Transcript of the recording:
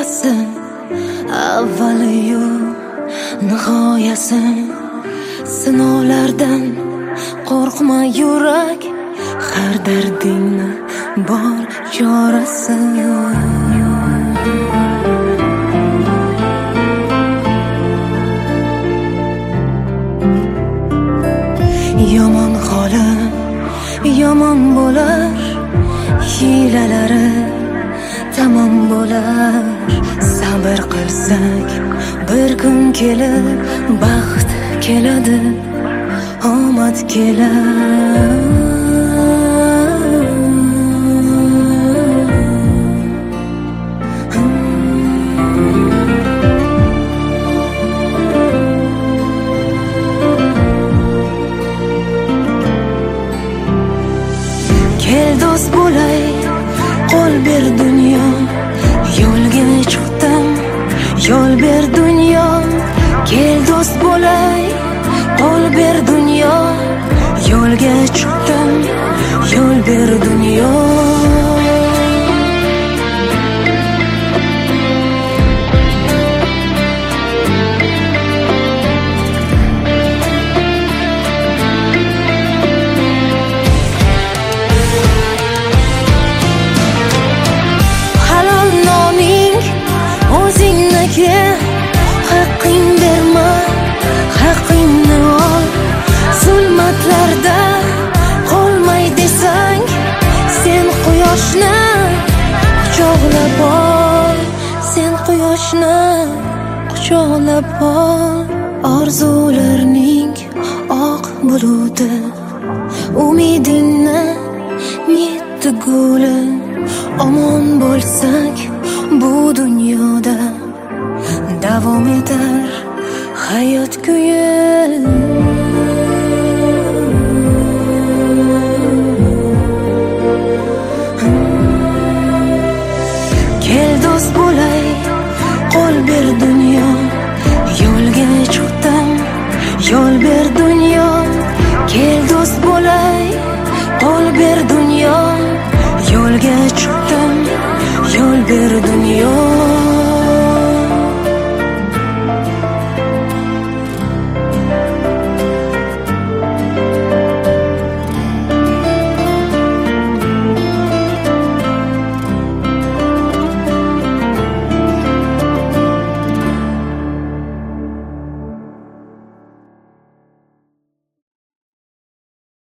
chorasi, avvaliyu nihoyasi. Sinovlardan qo'rqma yurak, har dardingni bor chorasi. Yomon holi yomon bo'lar, hiylalari tamom bo'lar. Sabr qilsak bir kun kelib baxt keladi, omad kelar. Kel do'st bo'lay, qo'l ber dunyo, yo'lga chiqdim, yo'l ber dunyo. Kel do'st bo'lay, qo'l ber dunyo, yo'lga chiqdim, yo'l ber dunyo. Haqqing berma, haqqingni ol. Zulmatlarda qolmay desang, sen quyoshni quchoqlab ol. Sen quyoshni quchoqlab ol. Orzularning oq buluti, umidingni yetti guli. Omon bo'lsak bu dunyoda, davom etar hayot kuyi. Kel do'st bo'lay, qo'l ber dunyo, yo'lga chiqdim, yo'l ber dunyo. Kel do'st bo'lay, qo'l ber dunyo.